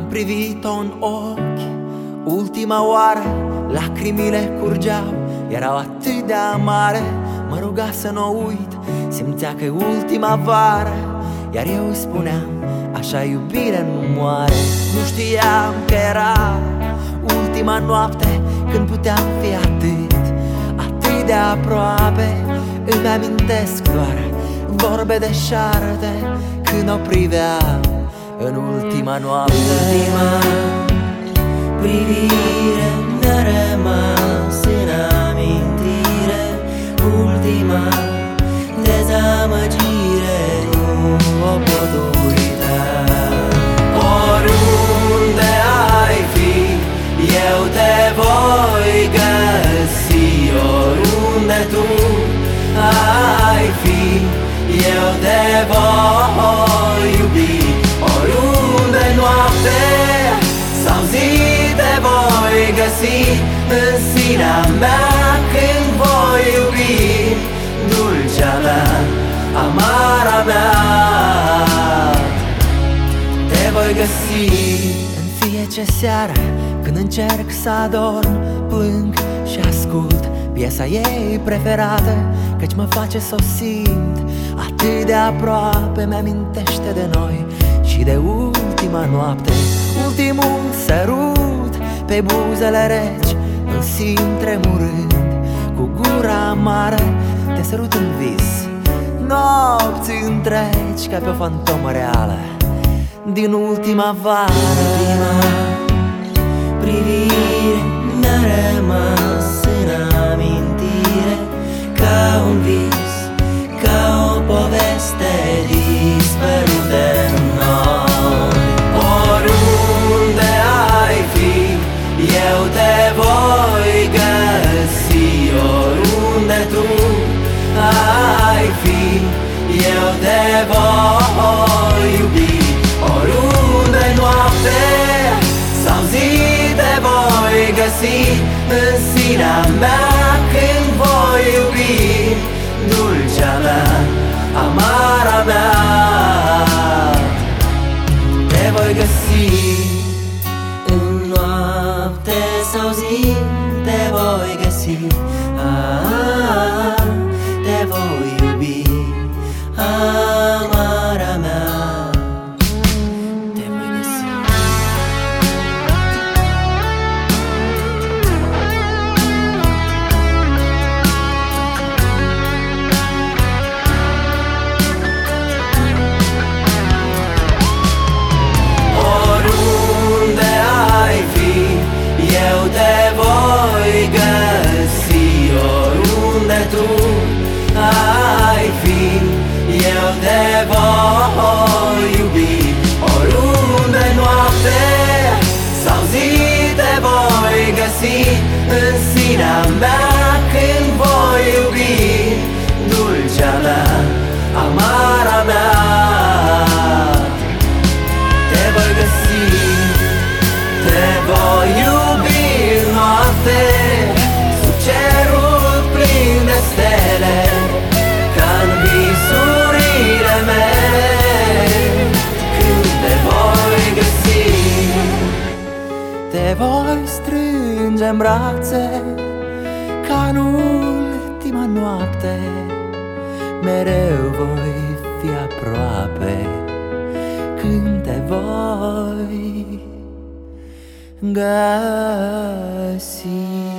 privit-o în ochi ultima oară, lacrimile curgeau, erau atât de amare. Mă ruga să n-o uit, simțea că e ultima vară, iar eu îi spuneam, așa iubire nu moare. Nu știam că era ultima noapte, când puteam fi atât de aproape. Îmi amintesc doar vorbe deșarte, când o priveam în ultima noapte. Ultima privire mi-a rămas în amintire, ultima dezamăgire, nu o pot uita. Oriunde ai fi, eu te voi găsi. Oriunde tu ai fi, eu te voi iubi. Oriunde noapte sau zi te voi găsi, în sinea mea când voi iubi. Dulcea mea, amara mea, te voi găsi. În fiecare seară când încerc să adorm, plâng și ascult piesa ei preferată, căci mă face să o simt atât de aproape. Mi-amintește de noi și de ultima noapte, ultimul sărut pe buzele reci. Îl simt tremurând cu gura amară, te sărut în vis nopți întregi, ca pe o fantomă reală din ultima vară. Ultima privire mi-a rămas în amintire, ca un vis, ca o poveste dispărută în noi. Oriunde ai fi, eu te voi găsi. Oriunde tu ai fi, eu te voi iubi. Oriunde noapte sau zi te voi găsi, în sinea mea când voi iubi. Dulcea mea, amara mea, te voi găsi. În noapte sau zi te voi găsi, te voi iubi, amara mea, te voi găsi. Oriunde ai fi, eu te voi găsi. Oriunde tu ai fi, eu te voi iubi. Oriunde noapte sau zi te voi găsi, în sinea mea când voi iubi. Dulcea mea, amara mea, te voi găsi. Te voi iubi în noapte, sub cerul plin de stele, ca-n visurile mele, când te voi găsi. Te voi strânge în brațe, ca în ultima noapte, mereu voi fi aproape, când te voi găsi.